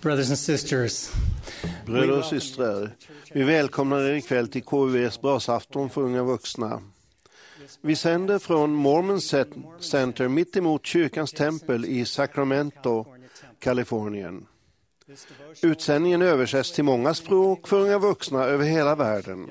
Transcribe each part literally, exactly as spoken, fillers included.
Brothers and sisters. Bröder och systrar, vi välkomnar er ikväll till K U V:s brasafton för unga vuxna. Vi sänder från Mormon Center mitt emot kyrkans tempel i Sacramento, Kalifornien. Utsändningen översätts till många språk för unga vuxna över hela världen.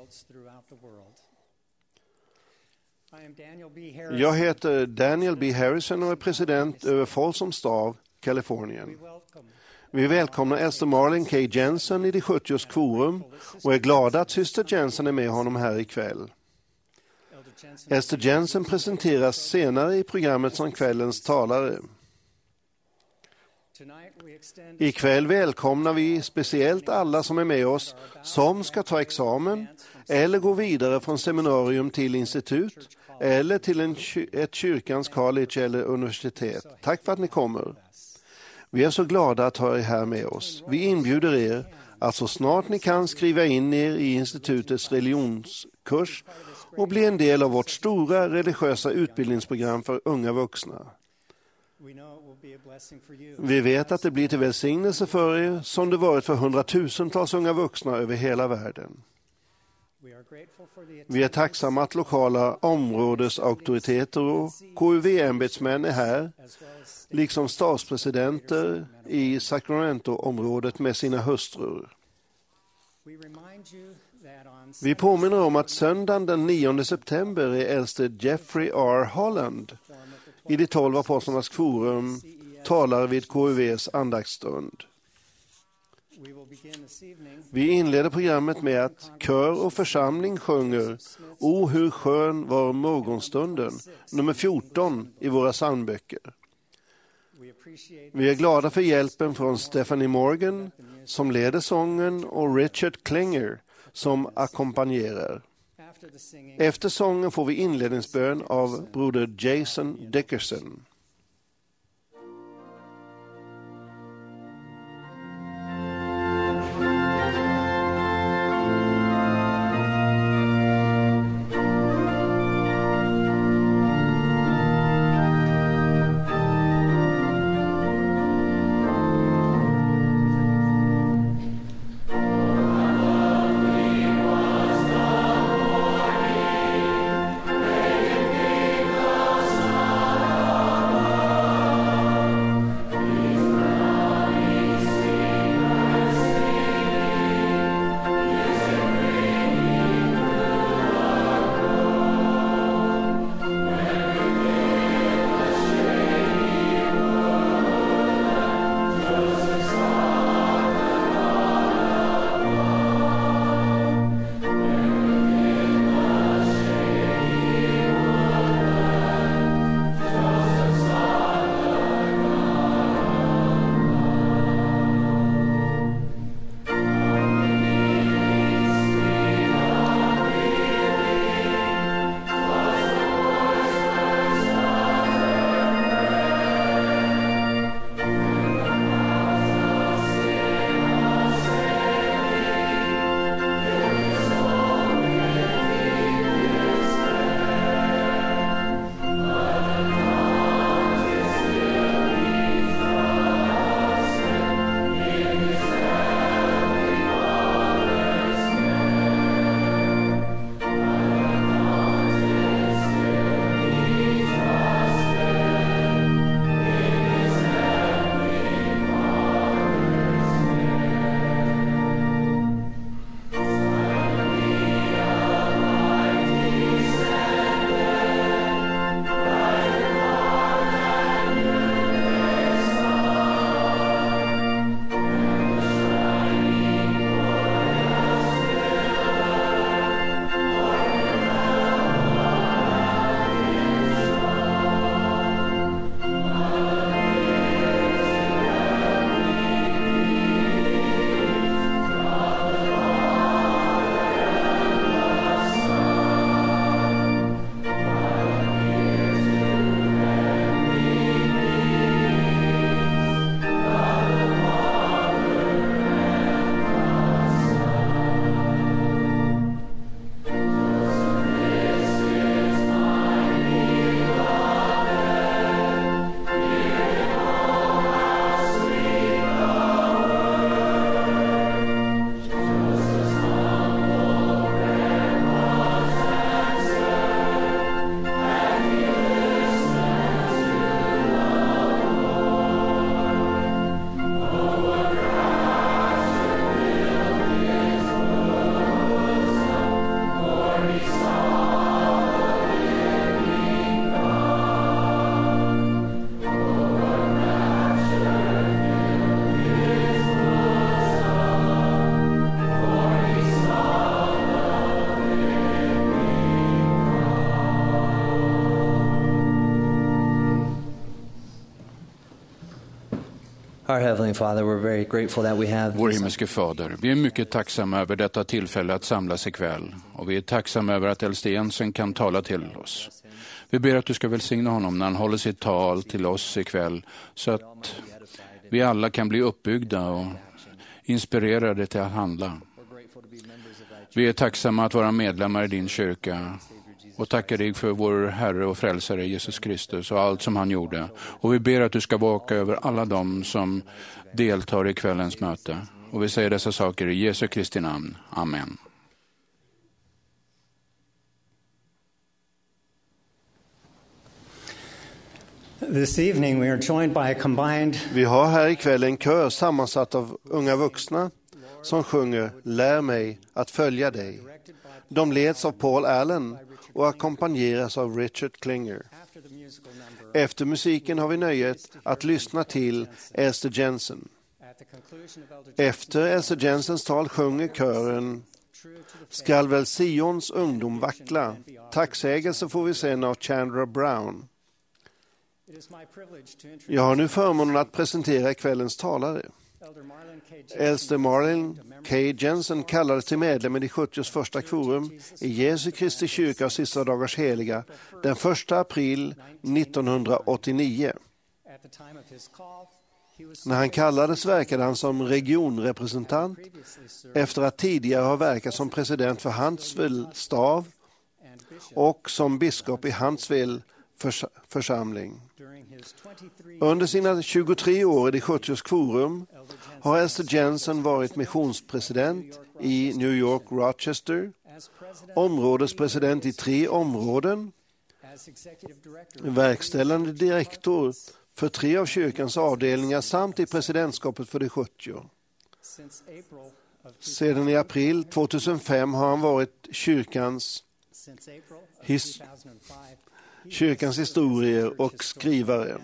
Jag heter Daniel B. Harrison och är president över Folsom Stav, Kalifornien. Vi välkomnar Esther Marlin K. Jensen i det sjuttioårs kvorum och är glada att syster Jensen är med honom här ikväll. Esther Jensen presenteras senare i programmet som kvällens talare. Ikväll välkomnar vi speciellt alla som är med oss som ska ta examen eller gå vidare från seminarium till institut eller till en, ett kyrkans college eller universitet. Tack för att ni kommer. Vi är så glada att ha er här med oss. Vi inbjuder er att så snart ni kan skriva in er i institutets religionskurs och bli en del av vårt stora religiösa utbildningsprogram för unga vuxna. Vi vet att det blir till välsignelse för er som det varit för hundratusentals unga vuxna över hela världen. Vi är tacksamma att lokala områdesauktoriteter och K U V-ämbetsmän är här, liksom stadspresidenter i Sacramento-området med sina hustrur. Vi påminner om att söndagen den nionde september är äldste Jeffrey R. Holland i de tolv apostlarnas kvorum talar vid K U V:s andaktsstund. Vi inleder programmet med att kör och församling sjunger O hur skön var morgonstunden, nummer fjorton i våra psalmböcker. Vi är glada för hjälpen från Stephanie Morgan som leder sången och Richard Klinger som ackompanjerar. Efter sången får vi inledningsbön av broder Jason Dickerson. Oh Our Heavenly Father, we're very grateful that we have Vår himmelske fader, vi är mycket tacksamma över detta tillfälle att samlas ikväll. Och vi är tacksamma över att äldste Jensen kan tala till oss. Vi ber att du ska välsigna honom när han håller sitt tal till oss ikväll, så att vi alla kan bli uppbyggda och inspirerade till att handla. Vi är tacksamma att vara medlemmar i din kyrka och tackar dig för vår Herre och frälsare Jesus Kristus och allt som han gjorde. Och vi ber att du ska vaka över alla dem som deltar i kvällens möte. Och vi säger dessa saker i Jesu Kristi namn. Amen. This evening we are joined by a combined... Vi har här ikväll en kör sammansatt av unga vuxna som sjunger Lär mig att följa dig. De leds av Paul Allen och ackompanjeras av Richard Klinger. Efter musiken har vi nöjet att lyssna till Elster Jensen. Efter Elster Jensens tal sjunger kören Skall väl Sions ungdom vackla. Tacksägelse får vi sen av Chandra Brown. Jag har nu förmånen att presentera kvällens talare. Elster Marlin K. Jensen kallades till medlem i det sjuttios första kvorum i Jesu Kristi kyrka och sista dagars heliga den första april nittonhundraåttionio. När han kallades verkade han som regionrepresentant efter att tidigare ha verkat som president för Huntsville stav och som biskop i Huntsville förs- församling. Under sina tjugotre år i det sjuttios kvorum har Elster Jensen varit missionspresident i New York Rochester, områdespresident i tre områden, verkställande direktor för tre av kyrkans avdelningar samt i presidentskapet för de sjuttio. Sedan i april tjugohundrafem har han varit kyrkans, his, kyrkans historier och skrivare.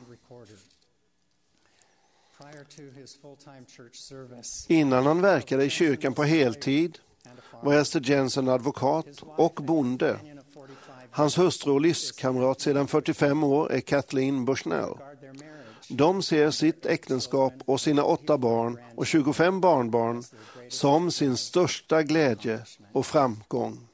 Innan han verkade i kyrkan på heltid var Elster Jensen advokat och bonde. Hans hustru och livskamrat sedan fyrtiofem år är Kathleen Bushnell. De ser sitt äktenskap och sina åtta barn och tjugofem barnbarn som sin största glädje och framgång.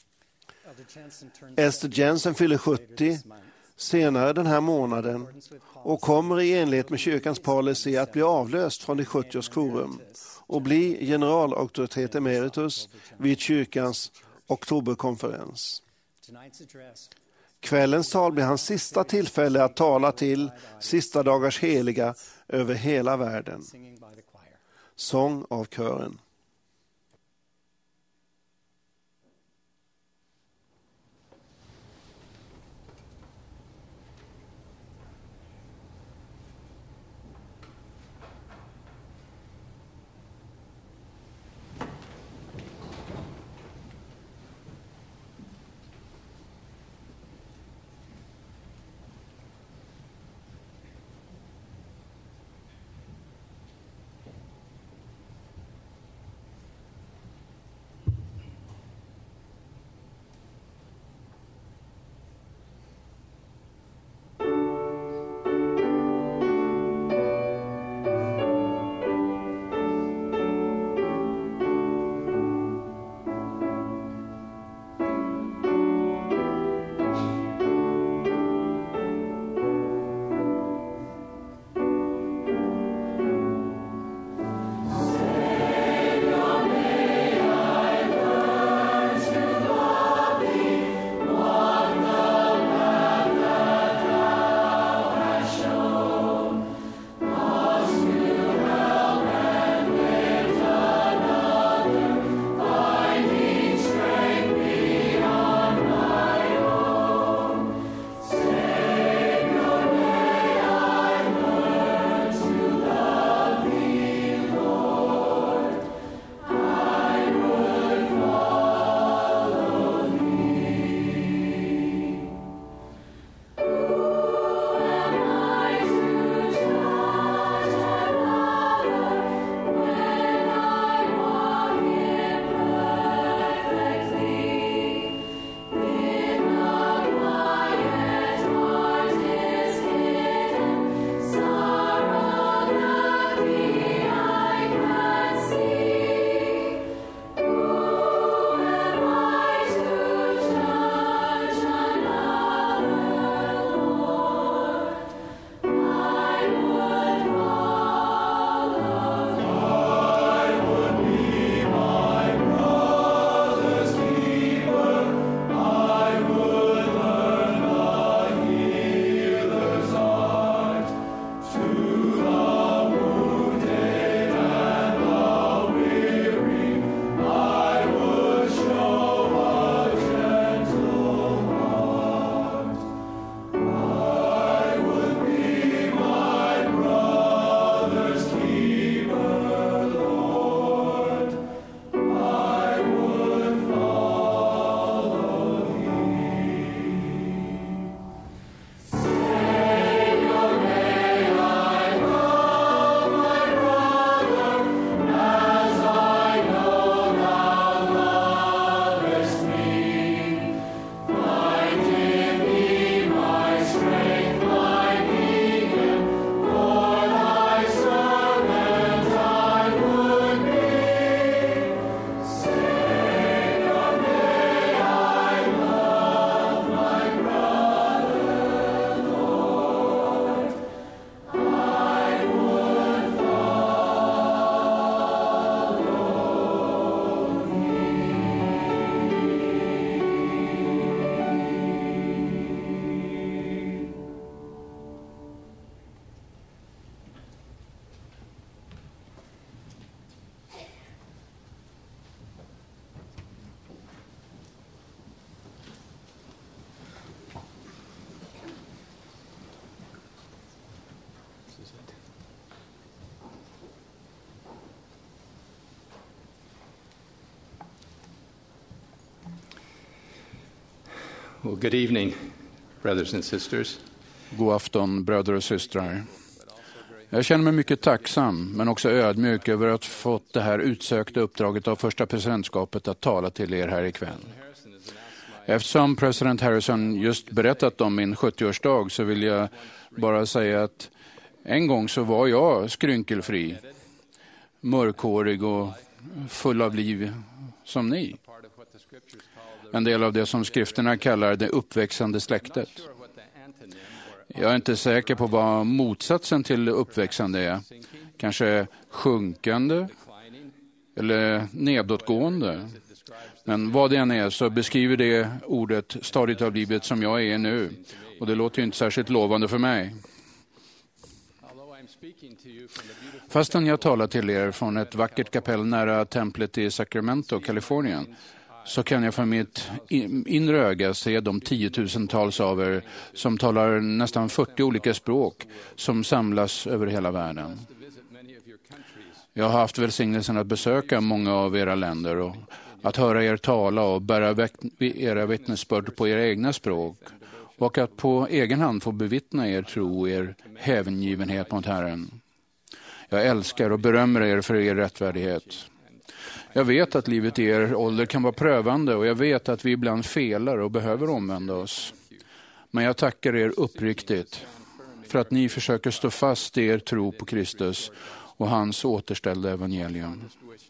Elster Jensen fyller sjuttio senare den här månaden och kommer i enlighet med kyrkans policy att bli avlöst från det sjuttios kvorum och bli generalauktoritet emeritus vid kyrkans oktoberkonferens. Kvällens tal blir hans sista tillfälle att tala till sista dagars heliga över hela världen. Sång av kören. Well, good evening, brothers and sisters. God afton, bröder och systrar. Jag känner mig mycket tacksam, men också ödmjuk över att ha fått det här utsökta uppdraget av första presidentskapet att tala till er här ikväll. Eftersom president Harrison just berättat om min sjuttioårsdag så vill jag bara säga att en gång så var jag skrynkelfri, mörkhårig och full av liv som ni. En del av det som skrifterna kallar det uppväxande släktet. Jag är inte säker på vad motsatsen till uppväxande är. Kanske sjunkande eller nedåtgående. Men vad det än är så beskriver det ordet stadiet av livet som jag är nu. Och det låter ju inte särskilt lovande för mig. Fastän jag talar till er från ett vackert kapell nära templet i Sacramento, Kalifornien, så kan jag för mitt inre öga se de tiotusentals av er som talar nästan fyrtio olika språk som samlas över hela världen. Jag har haft välsignelsen att besöka många av era länder och att höra er tala och bära era vittnesbörd på era egna språk och att på egen hand få bevittna er tro och er hängivenhet mot Herren. Jag älskar och berömmer er för er rättfärdighet. Jag vet att livet i er ålder kan vara prövande och jag vet att vi ibland felar och behöver omvända oss. Men jag tackar er uppriktigt för att ni försöker stå fast i er tro på Kristus och hans återställda evangelium.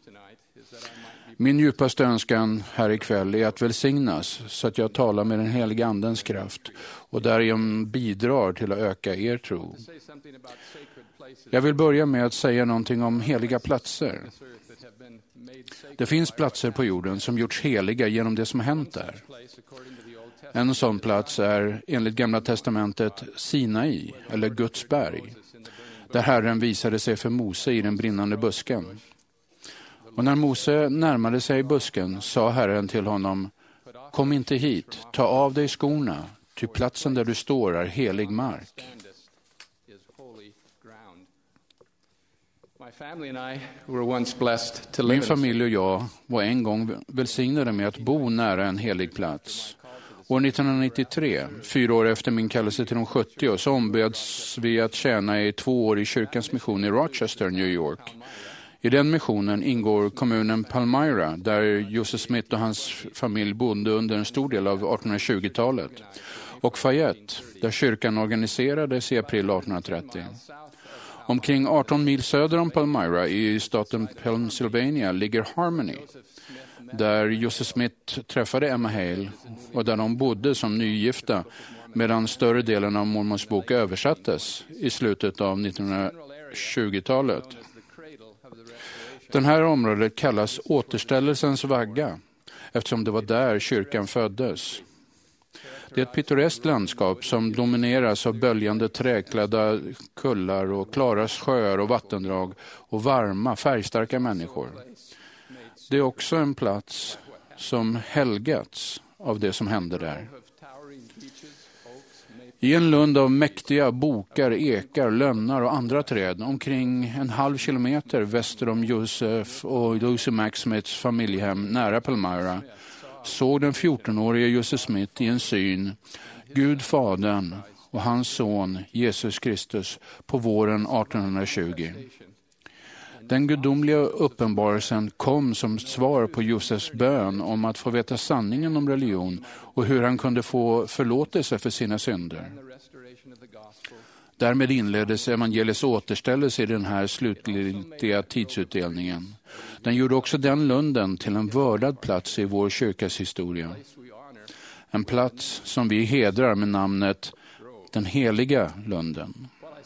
Min djupaste önskan här ikväll är att välsignas så att jag talar med den heliga andens kraft och därigenom bidrar till att öka er tro. Jag vill börja med att säga någonting om heliga platser. Det finns platser på jorden som gjorts heliga genom det som hänt där. En sån plats är enligt Gamla testamentet Sinai, eller Guds berg, där Herren visade sig för Mose i den brinnande busken. Och när Mose närmade sig busken sa Herren till honom: kom inte hit, ta av dig skorna, ty platsen där du står är helig mark. Min familj och jag var en gång välsignade med att bo nära en helig plats. År nittonhundranittiotre, fyra år efter min kallelse till de sjuttio, så ombeds vi att tjäna i två år i kyrkans mission i Rochester, New York. I den missionen ingår kommunen Palmyra, där Joseph Smith och hans familj bodde under en stor del av artonhundratjugotalet. Och Fayette, där kyrkan organiserades i april artonhundratrettio. Omkring arton mil söder om Palmyra i staten Pennsylvania ligger Harmony, där Joseph Smith träffade Emma Hale och där de bodde som nygifta medan större delen av Mormons bok översattes i slutet av nittonhundratjugotalet. Den här området kallas återställelsens vagga eftersom det var där kyrkan föddes. Det är ett pittoreskt landskap som domineras av böljande träklädda kullar och klara sjöar och vattendrag och varma, färgstarka människor. Det är också en plats som helgats av det som hände där. I en lund av mäktiga bokar, ekar, lönnar och andra träd omkring en halv kilometer väster om Joseph och Lucy Max Smiths familjehem nära Palmyra såg den fjortonårige Joseph Smith i en syn Gud Fadern och hans son Jesus Kristus på våren artonhundratjugo. Den gudomliga uppenbarelsen kom som svar på Josefs bön om att få veta sanningen om religion och hur han kunde få förlåtelse för sina synder. Därmed inleddes evangeliets återställelse i den här slutliga tidsutdelningen. Den gjorde också den lunden till en vördad plats i vår kyrkas historia. En plats som vi hedrar med namnet den heliga lunden.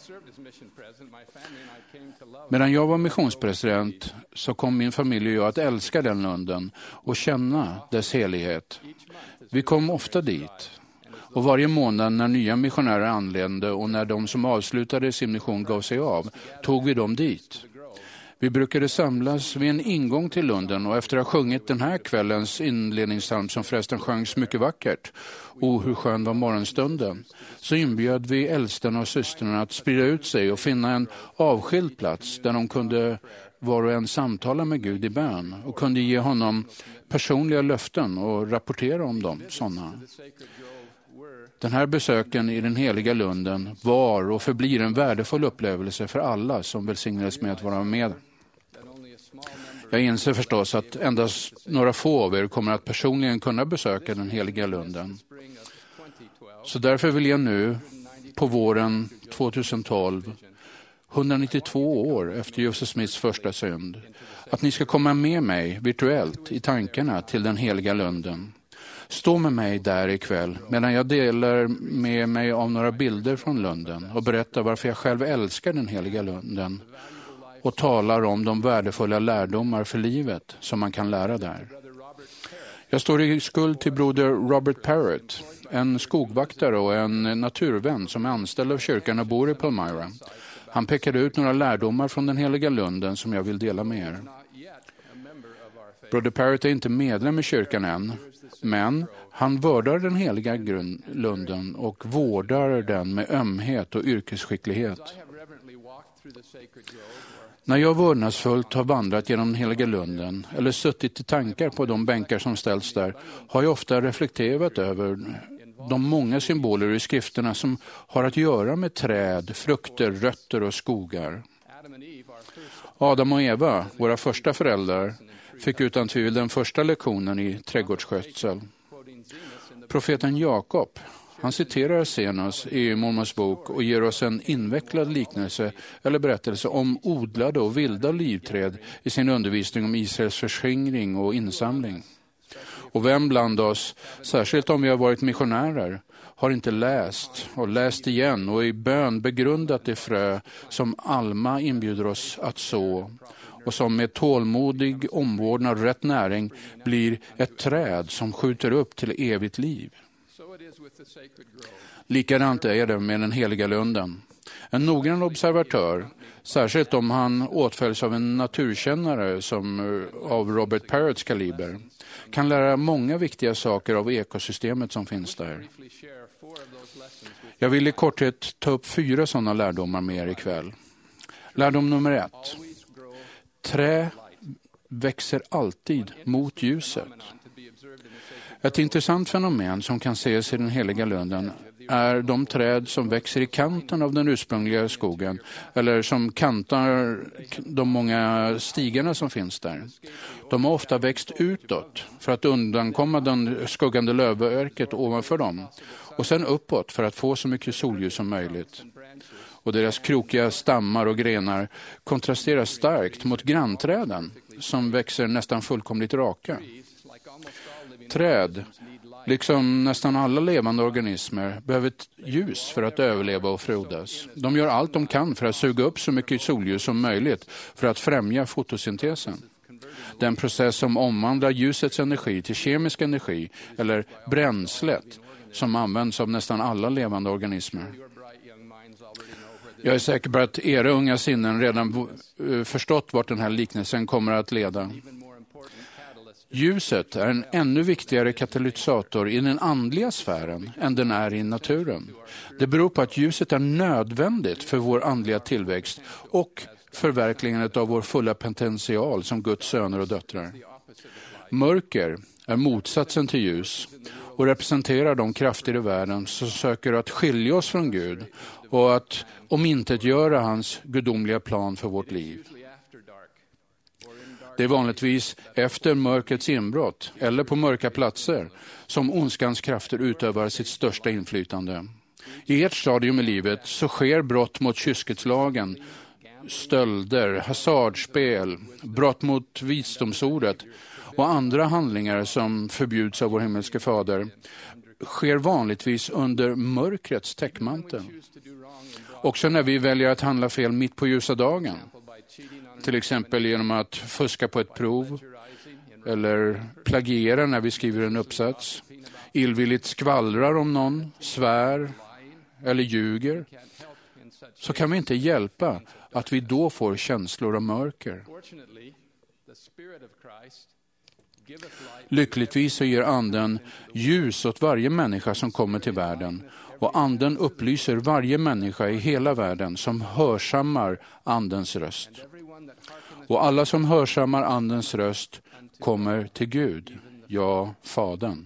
Medan jag var missionspresident så kom min familj och jag att älska den lunden och känna dess helighet. Vi kom ofta dit. Och varje månad när nya missionärer anlände och när de som avslutade sin mission gav sig av, tog vi dem dit. Vi brukade samlas vid en ingång till lunden och efter att ha sjungit den här kvällens inledningspsalm som förresten sjöngs mycket vackert, och hur skön var morgonstunden, så inbjöd vi äldsten och systrarna att sprida ut sig och finna en avskild plats där de kunde var och en samtala med Gud i bön och kunde ge honom personliga löften och rapportera om dem, sådana. Den här besöken i den heliga lunden var och förblir en värdefull upplevelse för alla som välsignades med att vara med. Jag inser förstås att endast några få av er kommer att personligen kunna besöka den heliga lunden. Så därför vill jag nu, på våren tjugohundratolv, hundranittiotvå år efter Joseph Smiths första synd, att ni ska komma med mig virtuellt i tankarna till den heliga lunden. Stå med mig där ikväll medan jag delar med mig av några bilder från lunden och berättar varför jag själv älskar den heliga lunden och talar om de värdefulla lärdomar för livet som man kan lära där. Jag står i skuld till broder Robert Parrott, en skogvaktare och en naturvän som är anställd av kyrkan och bor i Palmyra. Han pekade ut några lärdomar från den heliga lunden som jag vill dela med er. Broder Parrott är inte medlem i kyrkan än, men han vördar den heliga lunden och vårdar den med ömhet och yrkesskicklighet. När jag vördnadsfullt har vandrat genom den heliga lunden eller suttit i tankar på de bänkar som ställs där har jag ofta reflekterat över de många symboler i skrifterna som har att göra med träd, frukter, rötter och skogar. Adam och Eva, våra första föräldrar, fick utan tvivel den första lektionen i trädgårdsskötsel. Profeten Jakob, han citerar Zenos i Mormons bok och ger oss en invecklad liknelse eller berättelse om odlade och vilda livträd i sin undervisning om Israels förskingring och insamling. Och vem bland oss, särskilt om vi har varit missionärer, har inte läst och läst igen och i bön begrundat det frö som Alma inbjuder oss att så och som med tålmodig omvårdnad och rätt näring blir ett träd som skjuter upp till evigt liv. Likadant är det med den heliga lunden. En noggrann observatör, särskilt om han åtföljs av en naturkännare som av Robert Parrotts kaliber, kan lära många viktiga saker av ekosystemet som finns där. Jag vill i korthet ta upp fyra sådana lärdomar med er ikväll. Lärdom nummer ett. Trä växer alltid mot ljuset. Ett intressant fenomen som kan ses i den heliga lunden är de träd som växer i kanten av den ursprungliga skogen eller som kantar de många stigarna som finns där. De har ofta växt utåt för att undankomma den skuggande lövverket ovanför dem och sen uppåt för att få så mycket solljus som möjligt. Och deras krokiga stammar och grenar kontrasterar starkt mot grannträden som växer nästan fullkomligt raka. Träd, liksom nästan alla levande organismer, behöver ett ljus för att överleva och frodas. De gör allt de kan för att suga upp så mycket solljus som möjligt för att främja fotosyntesen. Den process som omvandlar ljusets energi till kemisk energi eller bränslet som används av nästan alla levande organismer. Jag är säker på att era unga sinnen redan förstått vart den här liknelsen kommer att leda. Ljuset är en ännu viktigare katalysator i den andliga sfären än den är i naturen. Det beror på att ljuset är nödvändigt för vår andliga tillväxt och förverkligandet av vår fulla potential som Guds söner och döttrar. Mörker är motsatsen till ljus och representerar de krafter i världen som söker att skilja oss från Gud och att omintetgöra hans gudomliga plan för vårt liv. Det är vanligtvis efter mörkrets inbrott eller på mörka platser som ondskans krafter utövar sitt största inflytande. I ert stadium i livet så sker brott mot kyskhetslagen, stölder, hasardspel, brott mot visdomsordet och andra handlingar som förbjuds av vår himmelske fader sker vanligtvis under mörkrets täckmantel. Också när vi väljer att handla fel mitt på ljusa dagen. Till exempel genom att fuska på ett prov eller plagiera när vi skriver en uppsats, illvilligt skvallrar om någon, svär eller ljuger, så kan vi inte hjälpa att vi då får känslor av mörker. Lyckligtvis så ger anden ljus åt varje människa som kommer till världen och anden upplyser varje människa i hela världen som hörsammar andens röst. Och alla som hörsammar Andens röst kommer till Gud, ja, Fadern.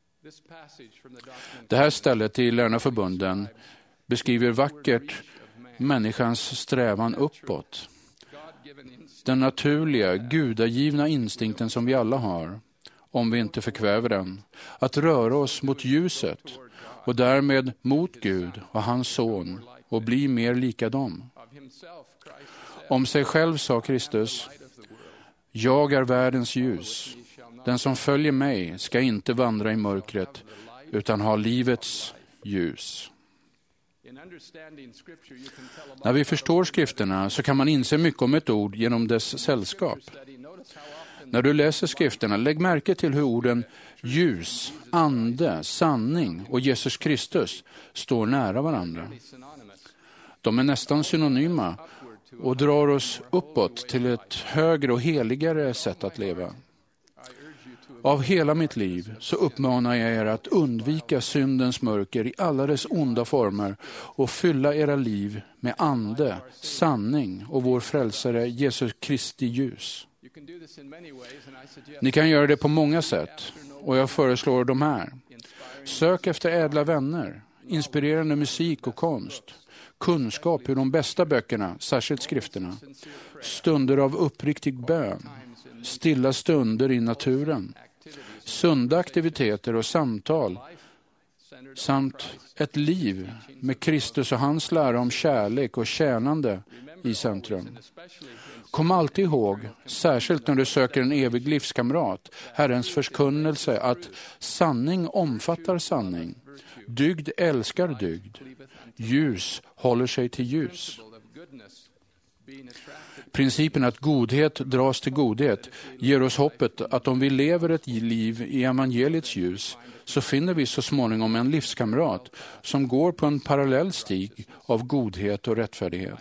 Det här stället i Lärarförbunden beskriver vackert människans strävan uppåt. Den naturliga, gudagivna instinkten som vi alla har, om vi inte förkväver den, att röra oss mot ljuset och därmed mot Gud och hans son och bli mer lika dem. Om sig själv sa Kristus: jag är världens ljus. Den som följer mig ska inte vandra i mörkret utan ha livets ljus. När vi förstår skrifterna så kan man inse mycket om ett ord genom dess sällskap. När du läser skrifterna, lägg märke till hur orden ljus, ande, sanning och Jesus Kristus står nära varandra. De är nästan synonyma och drar oss uppåt till ett högre och heligare sätt att leva. Av hela mitt liv så uppmanar jag er att undvika syndens mörker i alla dess onda former och fylla era liv med ande, sanning och vår frälsare Jesus Kristi ljus. Ni kan göra det på många sätt och jag föreslår de här. Sök efter ädla vänner, inspirerande musik och konst, kunskap ur de bästa böckerna, särskilt skrifterna, stunder av uppriktig bön, stilla stunder i naturen, sunda aktiviteter och samtal samt ett liv med Kristus och hans lära om kärlek och tjänande i centrum. Kom alltid ihåg, särskilt när du söker en evig livskamrat, Herrens förkunnelse att sanning omfattar sanning, dygd älskar dygd, ljus håller sig till ljus. Principen att godhet dras till godhet ger oss hoppet att om vi lever ett liv i evangeliets ljus så finner vi så småningom en livskamrat som går på en parallell stig av godhet och rättfärdighet.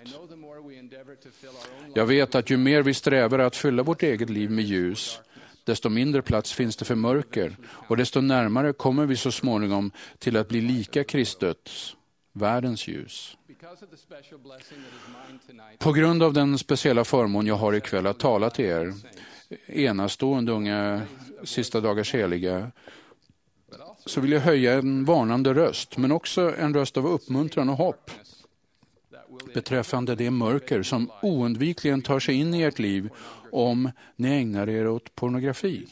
Jag vet att ju mer vi strävar att fylla vårt eget liv med ljus, desto mindre plats finns det för mörker och desto närmare kommer vi så småningom till att bli lika Kristus, världens ljus. På grund av den speciella förmån jag har ikväll att tala till er, enastående unga sista dagars heliga, så vill jag höja en varnande röst, men också en röst av uppmuntran och hopp beträffande det mörker som oundvikligen tar sig in i ert liv om ni ägnar er åt pornografi.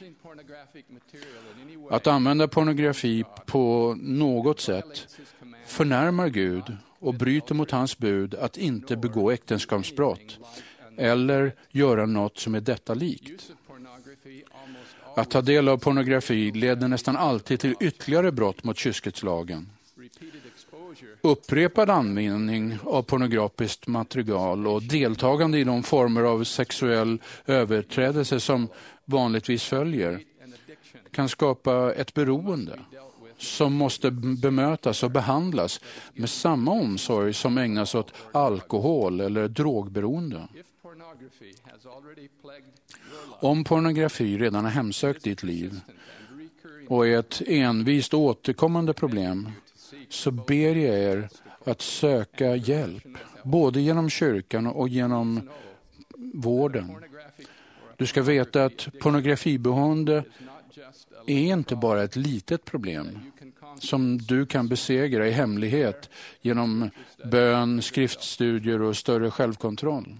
Att använda pornografi på något sätt förnärmar Gud och bryter mot hans bud att inte begå äktenskapsbrott eller göra något som är detta likt. Att ta del av pornografi leder nästan alltid till ytterligare brott mot kyskhetslagen. Upprepad användning av pornografiskt material och deltagande i de former av sexuell överträdelse som vanligtvis följer kan skapa ett beroende som måste bemötas och behandlas med samma omsorg som ägnas åt alkohol eller drogberoende. Om pornografi redan har hemsökt ditt liv och är ett envist återkommande problem, så ber jag er att söka hjälp, både genom kyrkan och genom vården. Du ska veta att pornografiberoende är inte bara ett litet problem som du kan besegra i hemlighet genom bön, skriftstudier och större självkontroll.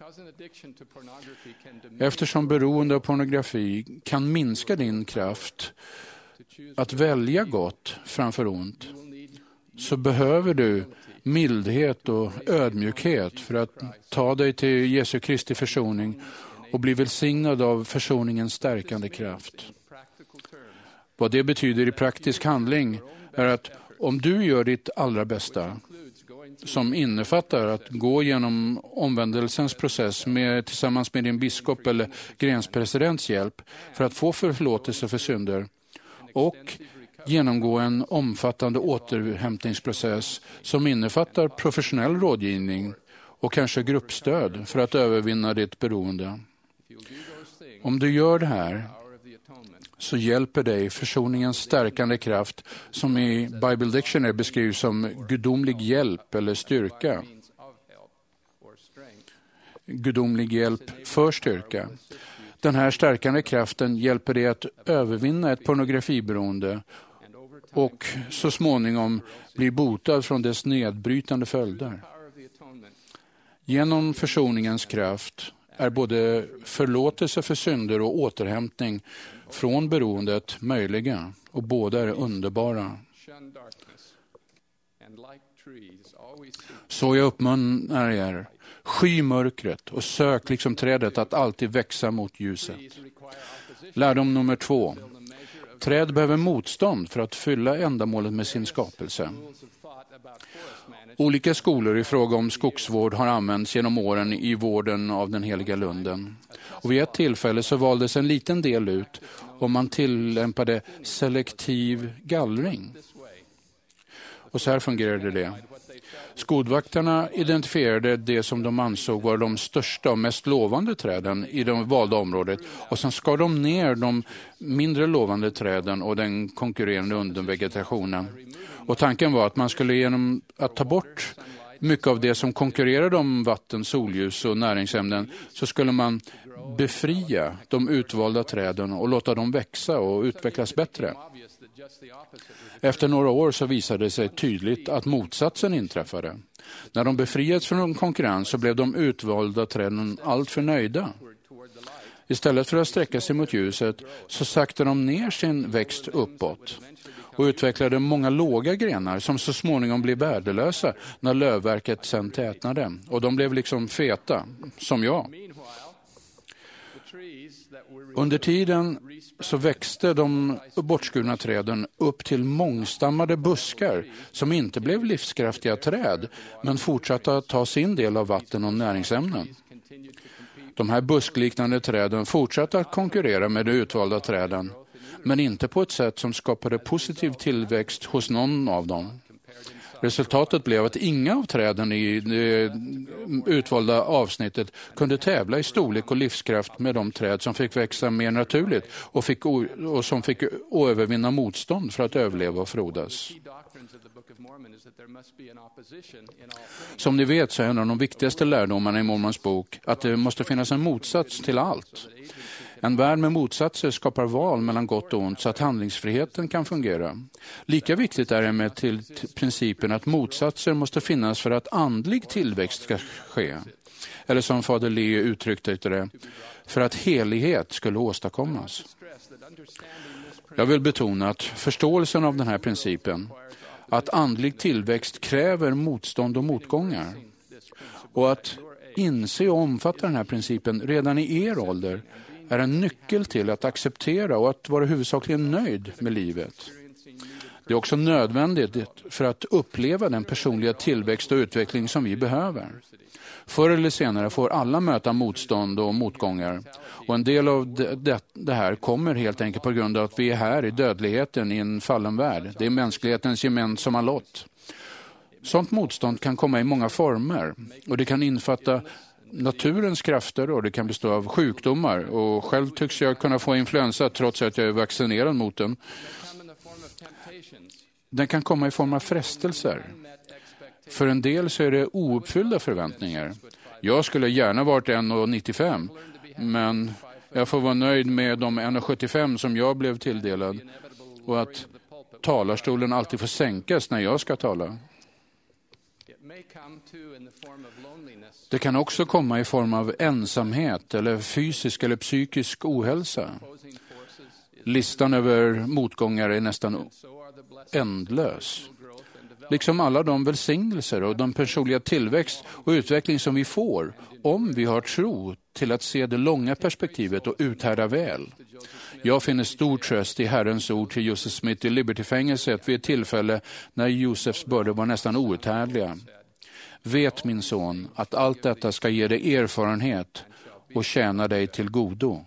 Eftersom beroende av pornografi kan minska din kraft att välja gott framför ont, så behöver du mildhet och ödmjukhet för att ta dig till Jesu Kristi försoning och bli välsignad av försoningens stärkande kraft. Vad det betyder i praktisk handling är att om du gör ditt allra bästa, som innefattar att gå genom omvändelsens process med, tillsammans med din biskop eller grenspresidents hjälp för att få förlåtelse för synder och genomgå en omfattande återhämtningsprocess som innefattar professionell rådgivning och kanske gruppstöd för att övervinna ditt beroende. Om du gör det här så hjälper dig försoningens stärkande kraft som i Bible Dictionary beskrivs som gudomlig hjälp eller styrka. gudomlig hjälp för styrka. Den här stärkande kraften hjälper dig att övervinna ett pornografiberoende och så småningom bli botad från dess nedbrytande följder. Genom försoningens kraft är både förlåtelse för synder och återhämtning från beroendet möjliga, och båda är underbara. Så jag uppmanar er, sky mörkret och sök liksom trädet att alltid växa mot ljuset. Lärdom nummer två. Träd behöver motstånd för att fylla ändamålet med sin skapelse. Olika skolor i fråga om skogsvård har använts genom åren i vården av den heliga lunden. Och vid ett tillfälle så valdes en liten del ut och man tillämpade selektiv gallring. Och så här fungerade det. Skodvaktarna identifierade det som de ansåg var de största och mest lovande träden i det valda området, och sen skar de ner de mindre lovande träden och den konkurrerande undervegetationen. Och tanken var att man skulle genom att ta bort mycket av det som konkurrerade om vatten, solljus och näringsämnen, så skulle man befria de utvalda träden och låta dem växa och utvecklas bättre. Efter några år så visade det sig tydligt att motsatsen inträffade. När de befriats från konkurrens så blev de utvalda träden alltför nöjda. Istället för att sträcka sig mot ljuset så saktade de ner sin växt uppåt och utvecklade många låga grenar som så småningom blev värdelösa när lövverket sen tätnade. Och de blev liksom feta, som jag. Under tiden så växte de bortskurna träden upp till mångstammade buskar som inte blev livskraftiga träd, men fortsatte att ta sin del av vatten och näringsämnen. De här buskliknande träden fortsatte att konkurrera med de utvalda träden, men inte på ett sätt som skapade positiv tillväxt hos någon av dem. Resultatet blev att inga av träden i det utvalda avsnittet kunde tävla i storlek och livskraft med de träd som fick växa mer naturligt och, fick, och som fick övervinna motstånd för att överleva och frodas. Som ni vet så är en av de viktigaste lärdomarna i Mormons bok att det måste finnas en motsats till allt. En värld med motsatser skapar val mellan gott och ont så att handlingsfriheten kan fungera. Lika viktigt är det med till principen att motsatser måste finnas för att andlig tillväxt ska ske. Eller som fader Lee uttryckte det, för att helighet skulle åstadkommas. Jag vill betona att förståelsen av den här principen, att andlig tillväxt kräver motstånd och motgångar, och att inse och omfatta den här principen redan i er ålder är en nyckel till att acceptera och att vara huvudsakligen nöjd med livet. Det är också nödvändigt för att uppleva den personliga tillväxt och utveckling som vi behöver. Förr eller senare får alla möta motstånd och motgångar. Och en del av det, det här kommer helt enkelt på grund av att vi är här i dödligheten i en fallen värld. Det är mänsklighetens gemensamma lott. Sånt motstånd kan komma i många former, och det kan infatta naturens krafter och det kan bestå av sjukdomar, och själv tycks jag kunna få influensa trots att jag är vaccinerad mot den. Den kan komma i form av frestelser. För en del så är det ouppfyllda förväntningar. Jag skulle gärna varit en komma nittiofem, men jag får vara nöjd med de en komma sjuttiofem som jag blev tilldelad, och att talarstolen alltid får sänkas när jag ska tala. Det kan också komma i form av ensamhet eller fysisk eller psykisk ohälsa. Listan över motgångar är nästan ändlös. Liksom alla de välsignelser och de personliga tillväxt och utveckling som vi får om vi har tro till att se det långa perspektivet och uthärda väl. Jag finner stor tröst i Herrens ord till Joseph Smith i Liberty-fängelset vid ett tillfälle när Josefs bördor var nästan outhärdliga. Vet, min son, att allt detta ska ge dig erfarenhet och tjäna dig till godo.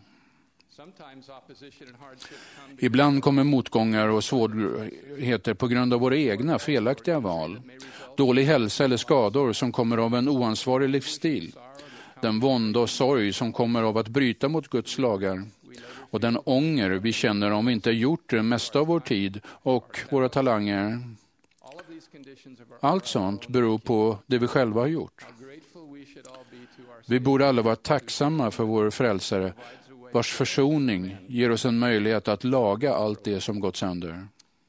Ibland kommer motgångar och svårigheter på grund av våra egna felaktiga val. Dålig hälsa eller skador som kommer av en oansvarig livsstil. Den vånda och sorg som kommer av att bryta mot Guds lagar. Och den ånger vi känner om vi inte gjort det mesta av vår tid och våra talanger. Allt sånt beror på det vi själva har gjort. Vi borde alla vara tacksamma för vår frälsare, vars försoning ger oss en möjlighet att laga allt det som gått sönder.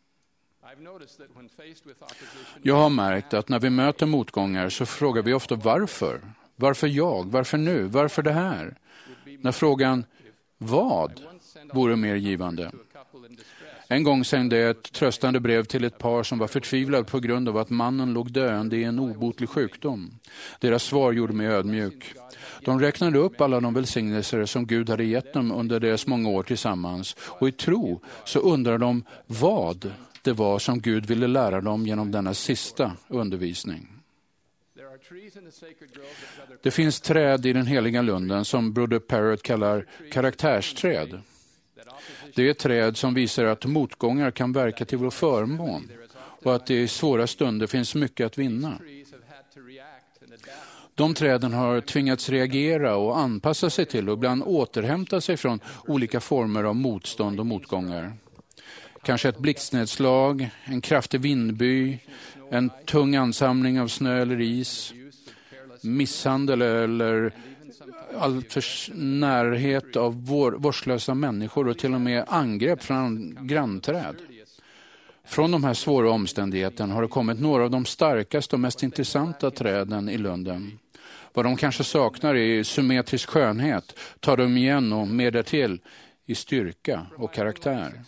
Jag har märkt att när vi möter motgångar så frågar vi ofta varför. Varför jag? Varför nu? Varför det här? När frågan vad vore mer givande. En gång sände jag ett tröstande brev till ett par som var förtvivlad på grund av att mannen låg döende i en obotlig sjukdom. Deras svar gjorde mig ödmjuk. De räknade upp alla de välsignelser som Gud hade gett dem under deras många år tillsammans. Och i tro så undrar de vad det var som Gud ville lära dem genom denna sista undervisning. Det finns träd i den heliga lunden som Broder Parrott kallar karaktärsträd. Det är träd som visar att motgångar kan verka till vår förmån och att det i svåra stunder finns mycket att vinna. De träden har tvingats reagera och anpassa sig till och ibland återhämta sig från olika former av motstånd och motgångar. Kanske ett blixtnedslag, en kraftig vindby, en tung ansamling av snö eller is, misshandel eller alltför närhet av vår, vårdslösa människor och till och med angrepp från grannträd. Från de här svåra omständigheterna har det kommit några av de starkaste och mest intressanta träden i lunden. Vad de kanske saknar i symmetrisk skönhet tar de igen och mer därtill i styrka och karaktär.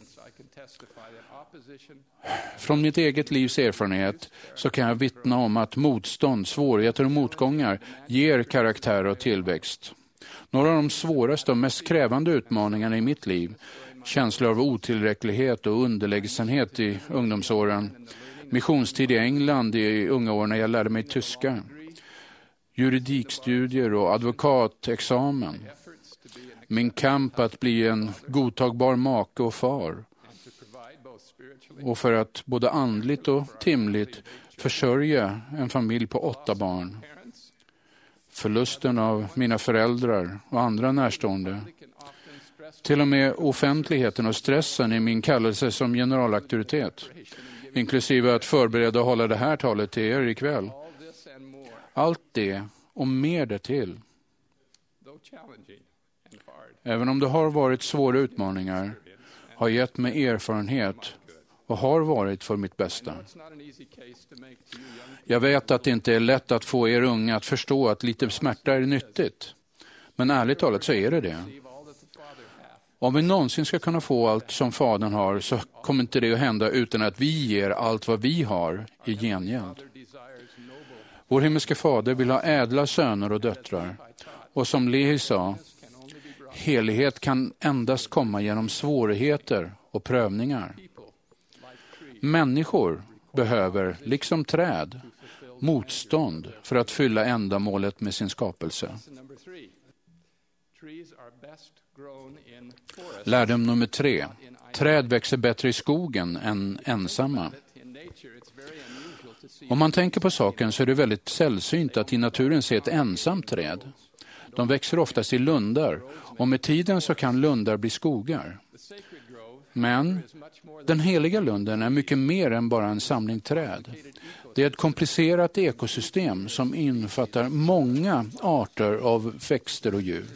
Från mitt eget livs erfarenhet så kan jag vittna om att motstånd, svårigheter och motgångar ger karaktär och tillväxt. Några av de svåraste och mest krävande utmaningarna i mitt liv, känslor av otillräcklighet och underlägsenhet i ungdomsåren, missionstid i England i unga år när jag lärde mig tyska, juridikstudier och advokatexamen, min kamp att bli en godtagbar make och far, och för att både andligt och timligt försörja en familj på åtta barn. Förlusten av mina föräldrar och andra närstående. Till och med offentligheten och stressen i min kallelse som generalauktoritet. Inklusive att förbereda och hålla det här talet till er ikväll. Allt det och mer därtill. Även om det har varit svåra utmaningar har gett mig erfarenhet och har varit för mitt bästa. Jag vet att det inte är lätt att få er unga att förstå att lite smärta är nyttigt. Men ärligt talat så är det det. Om vi någonsin ska kunna få allt som Fadern har så kommer inte det att hända utan att vi ger allt vad vi har i gengäld. Vår himmelske Fader vill ha ädla söner och döttrar. Och som Lehi sa, helighet kan endast komma genom svårigheter och prövningar. Människor behöver, liksom träd, motstånd för att fylla ändamålet med sin skapelse. Lärdom nummer tre. Träd växer bättre i skogen än ensamma. Om man tänker på saken så är det väldigt sällsynt att i naturen se ett ensamt träd. De växer oftast i lundar och med tiden så kan lundar bli skogar. Men den heliga lunden är mycket mer än bara en samling träd. Det är ett komplicerat ekosystem som infattar många arter av växter och djur.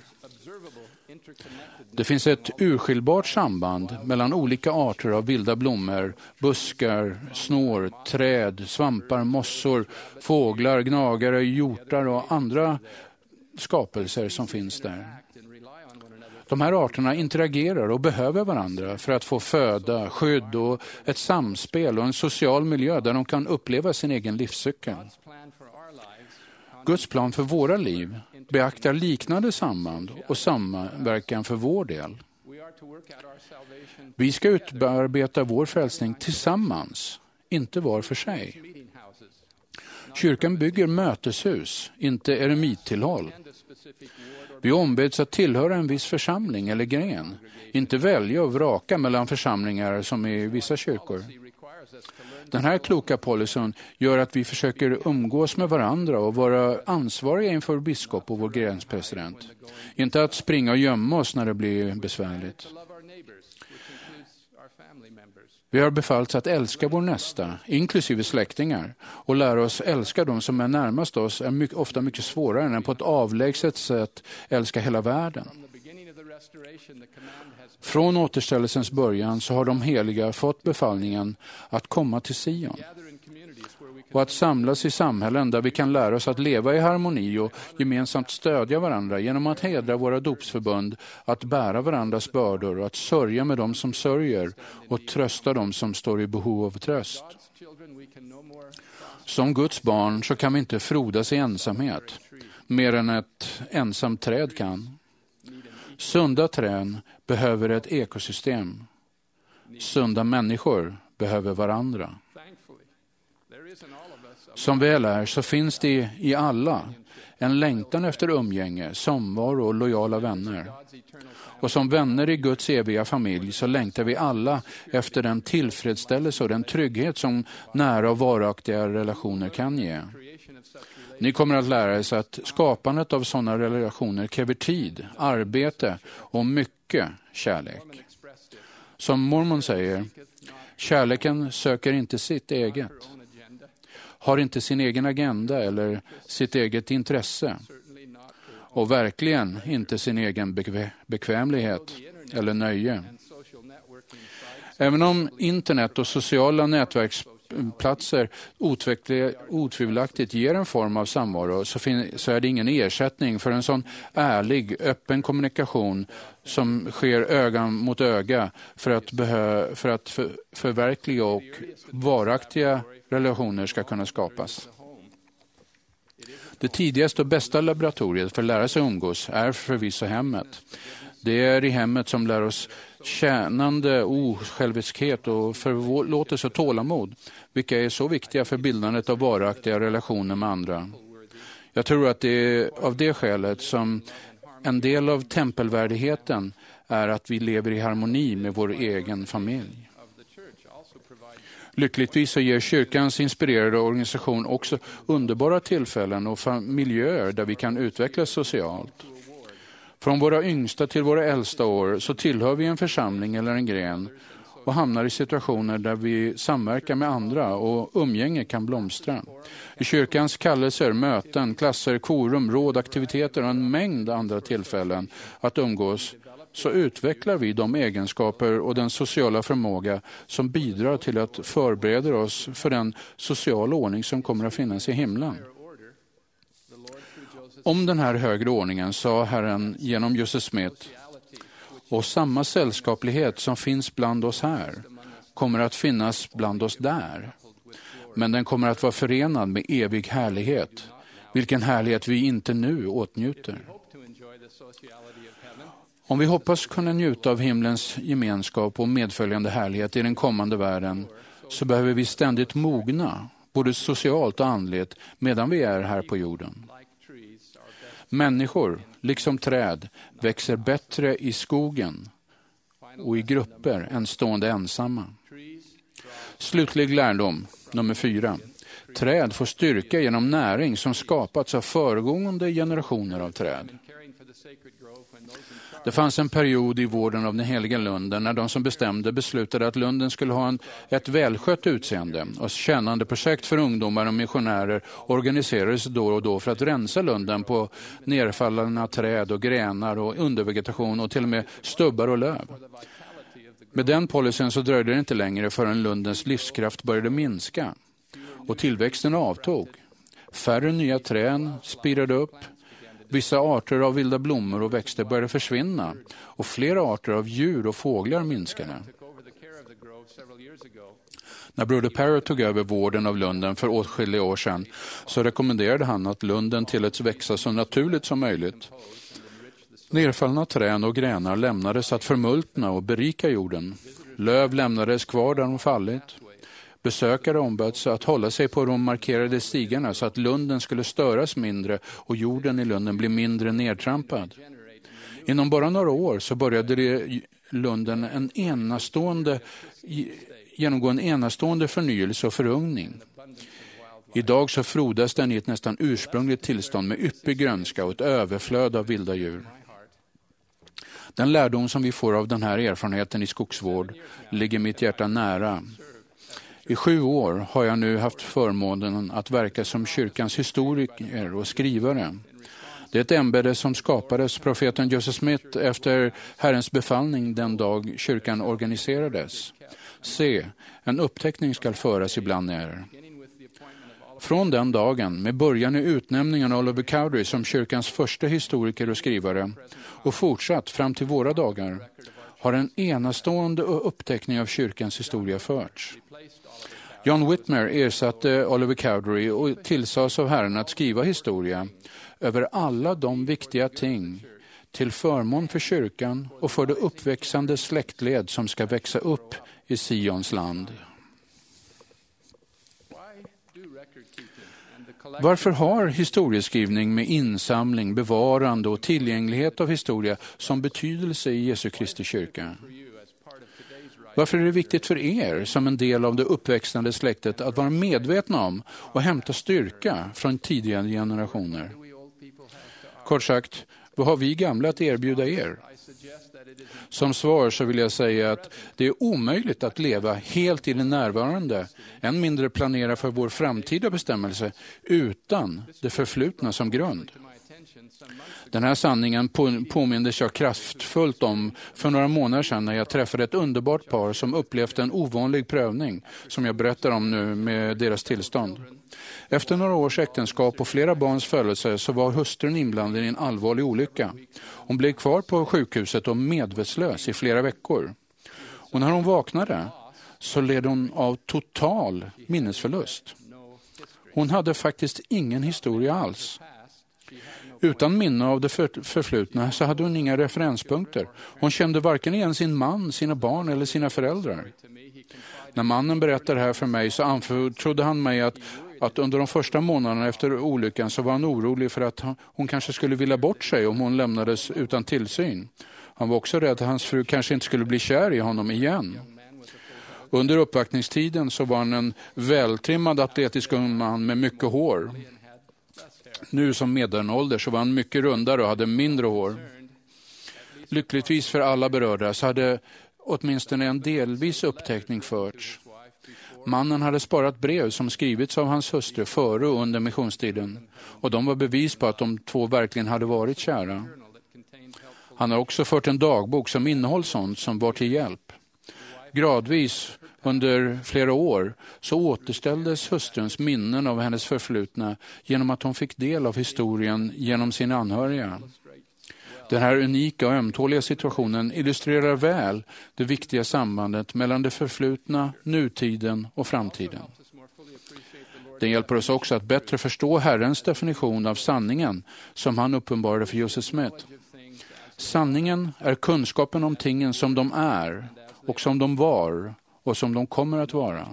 Det finns ett urskiljbart samband mellan olika arter av vilda blommor, buskar, snår, träd, svampar, mossor, fåglar, gnagare, hjortar och andra skapelser som finns där. De här arterna interagerar och behöver varandra för att få föda, skydd och ett samspel och en social miljö där de kan uppleva sin egen livscykel. Guds plan för våra liv beaktar liknande samband och samverkan för vår del. Vi ska utarbeta vår frälsning tillsammans, inte var för sig. Kyrkan bygger möteshus, inte eremittillhåll. Vi ombeds att tillhöra en viss församling eller gren, inte välja och vraka mellan församlingar som i vissa kyrkor. Den här kloka policyn gör att vi försöker umgås med varandra och vara ansvariga inför biskop och vår grenspresident. Inte att springa och gömma oss när det blir besvärligt. Vi har befallts att älska vår nästa, inklusive släktingar, och lära oss älska dem som är närmast oss är mycket, ofta mycket svårare än på ett avlägset sätt älska hela världen. Från återställelsens början så har de heliga fått befallningen att komma till Sion och att samlas i samhällen där vi kan lära oss att leva i harmoni och gemensamt stödja varandra genom att hedra våra dopsförbund, att bära varandras bördor och att sörja med dem som sörjer och trösta dem som står i behov av tröst. Som Guds barn så kan vi inte frodas i ensamhet, mer än ett ensamt träd kan. Sunda träd behöver ett ekosystem. Sunda människor behöver varandra. Som väl är så finns det i alla en längtan efter umgänge, samvaro och lojala vänner. Och som vänner i Guds eviga familj så längtar vi alla efter den tillfredsställelse och den trygghet som nära och varaktiga relationer kan ge. Ni kommer att lära er att skapandet av sådana relationer kräver tid, arbete och mycket kärlek. Som Mormon säger, kärleken söker inte sitt eget, har inte sin egen agenda eller sitt eget intresse och verkligen inte sin egen bekvä- bekvämlighet eller nöje. Även om internet och sociala nätverksplatser otvivelaktigt ger en form av samvaro så, fin- så är det ingen ersättning för en sån ärlig, öppen kommunikation som sker öga mot öga för att, behö- för att för- förverkliga och varaktiga relationer ska kunna skapas. Det tidigaste och bästa laboratoriet för att lära sig umgås är förvisso hemmet. Det är i hemmet som lär oss tjänande, osjälviskhet och förlåtelse och tålamod, vilka är så viktiga för bildandet av varaktiga relationer med andra. Jag tror att det är av det skälet som en del av tempelvärdigheten är att vi lever i harmoni med vår egen familj. Lyckligtvis så ger kyrkans inspirerade organisation också underbara tillfällen och miljöer där vi kan utvecklas socialt. Från våra yngsta till våra äldsta år så tillhör vi en församling eller en gren och hamnar i situationer där vi samverkar med andra och umgänge kan blomstra. I kyrkans kallelser, möten, klasser, korum, råd, aktiviteter och en mängd andra tillfällen att umgås så utvecklar vi de egenskaper och den sociala förmåga som bidrar till att förbereda oss för den sociala ordning som kommer att finnas i himlen. Om den här högre ordningen sa Herren genom Joseph Smith, och samma sällskaplighet som finns bland oss här kommer att finnas bland oss där. Men den kommer att vara förenad med evig härlighet, vilken härlighet vi inte nu åtnjuter. Om vi hoppas kunna njuta av himlens gemenskap och medföljande härlighet i den kommande världen så behöver vi ständigt mogna, både socialt och andligt, medan vi är här på jorden. Människor, liksom träd, växer bättre i skogen och i grupper än stående ensamma. Slutlig lärdom, nummer fyra. Träd får styrka genom näring som skapats av föregående generationer av träd. Det fanns en period i vården av den heliga lunden när de som bestämde beslutade att lunden skulle ha en, ett välskött utseende och tjänande projekt för ungdomar och missionärer organiserades då och då för att rensa lunden på nerfallna träd och grenar och undervegetation och till och med stubbar och löv. Med den policyn så dröjde det inte längre förrän lundens livskraft började minska och tillväxten avtog. Färre nya träd spirade upp. Vissa arter av vilda blommor och växter började försvinna och flera arter av djur och fåglar minskade. När Broder Parrott tog över vården av lunden för åtskilliga år sedan så rekommenderade han att lunden tilläts växa så naturligt som möjligt. Nerfallna träd och grenar lämnades att förmultna och berika jorden. Löv lämnades kvar där de fallit. Besökare omböds att hålla sig på de markerade stigarna så att lunden skulle störas mindre och jorden i lunden bli mindre nedtrampad. Inom bara några år så började det lunden en enastående, genomgå en enastående förnyelse och förugning. Idag så frodas den i ett nästan ursprungligt tillstånd med yppig grönska och ett överflöd av vilda djur. Den lärdom som vi får av den här erfarenheten i skogsvård ligger mitt hjärta nära. I sju år har jag nu haft förmånen att verka som kyrkans historiker och skrivare. Det är ett ämbete som skapades profeten Joseph Smith efter Herrens befallning den dag kyrkan organiserades. Se, en uppteckning ska föras ibland er. Från den dagen, med början i utnämningen av Oliver Cowdery som kyrkans första historiker och skrivare och fortsatt fram till våra dagar, har en enastående uppteckning av kyrkans historia förts. John Whitmer ersatte Oliver Cowdery och tillsades av Herren att skriva historia över alla de viktiga ting till förmån för kyrkan och för det uppväxande släktled som ska växa upp i Sions land. Varför har historieskrivning med insamling, bevarande och tillgänglighet av historia som betydelse i Jesu Kristi kyrka? Varför är det viktigt för er som en del av det uppväxande släktet att vara medvetna om och hämta styrka från tidigare generationer? Kort sagt, vad har vi gamla att erbjuda er? Som svar så vill jag säga att det är omöjligt att leva helt i det närvarande, än mindre planera för vår framtida bestämmelse utan det förflutna som grund. Den här sanningen påmindes jag kraftfullt om för några månader sedan när jag träffade ett underbart par som upplevt en ovanlig prövning som jag berättar om nu med deras tillstånd. Efter några års äktenskap och flera barns födelse så var hustrun inblandad i en allvarlig olycka. Hon blev kvar på sjukhuset och medvetslös i flera veckor. Och när hon vaknade så led hon av total minnesförlust. Hon hade faktiskt ingen historia alls. Utan minne av det förflutna så hade hon inga referenspunkter. Hon kände varken igen sin man, sina barn eller sina föräldrar. När mannen berättade det här för mig så anförtrodde han mig att, att under de första månaderna efter olyckan så var han orolig för att hon kanske skulle vilja bort sig om hon lämnades utan tillsyn. Han var också rädd att hans fru kanske inte skulle bli kär i honom igen. Under uppvaktningstiden så var han en vältrimmad atletisk ung man med mycket hår. Nu som medelålder så var han mycket rundare och hade mindre hår. Lyckligtvis för alla berörda så hade åtminstone en delvis uppteckning förts. Mannen hade sparat brev som skrivits av hans hustru före och under missionstiden. Och de var bevis på att de två verkligen hade varit kära. Han har också fört en dagbok som innehåller sånt som var till hjälp. Gradvis under flera år så återställdes hustruns minnen av hennes förflutna genom att hon fick del av historien genom sina anhöriga. Den här unika och ömtåliga situationen illustrerar väl det viktiga sambandet mellan det förflutna, nutiden och framtiden. Den hjälper oss också att bättre förstå Herrens definition av sanningen som han uppenbarade för Joseph Smith. Sanningen är kunskapen om tingen som de är och som de var och som de kommer att vara.